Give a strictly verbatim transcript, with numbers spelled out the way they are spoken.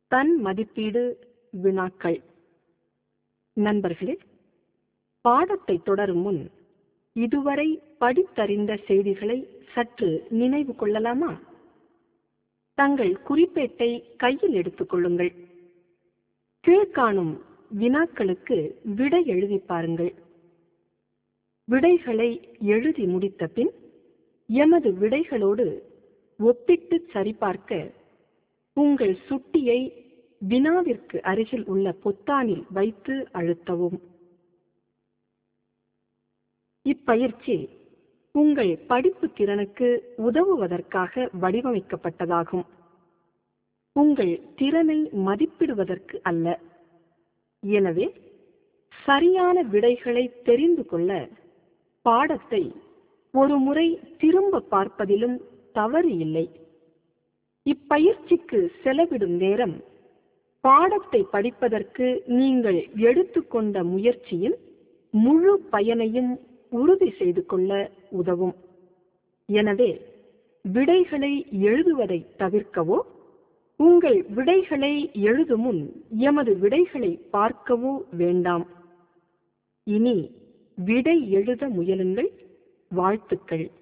தன் மதிப்பீடு வினாக்கள். நண்பர்களே, பாடத்தை தொடரும் முன் இதுவரை படித்தறிந்த செய்திகளை சற்று நினைவு கொள்ளலாமா? தங்கள் குறிப்பேட்டை கையில் எடுத்துக் கொள்ளுங்கள். கீழ்காணும் வினாக்களுக்கு விடை எழுதி பாருங்கள். விடைகளை எழுதி முடித்த பின் எமது விடைகளோடு ஒப்பிட்டு சரிபார்க்க உங்கள் சுட்டியை வினாவிற்கு அருகில் உள்ள பொத்தானில் வைத்து அழுத்தவும். இப்பயிற்சி உங்கள் படிப்பு திறனுக்கு உதவுவதற்காக வடிவமைக்கப்பட்டதாகும். உங்கள் திறனை மதிப்பிடுவதற்கு அல்ல. எனவே சரியான விடைகளை தெரிந்து கொள்ள பாடத்தை ஒரு முறை திரும்ப பார்ப்பதிலும் தவறு இல்லை. இப்பயிற்சிக்கு செலவிடும் நேரம் பாடத்தை படிப்பதற்கு நீங்கள் எடுத்துக்கொண்ட முயற்சியின் முழு பயனையும் உறுதி செய்து கொள்ள உதவும். எனவே விடைகளை எழுதுவதை தவிர்க்கவோ உங்கள் விடைகளை எழுதும் முன் எமது விடைகளை பார்க்கவோ வேண்டாம். இனி விடை எழுத முயலுங்கள். வாழ்த்துக்கள்.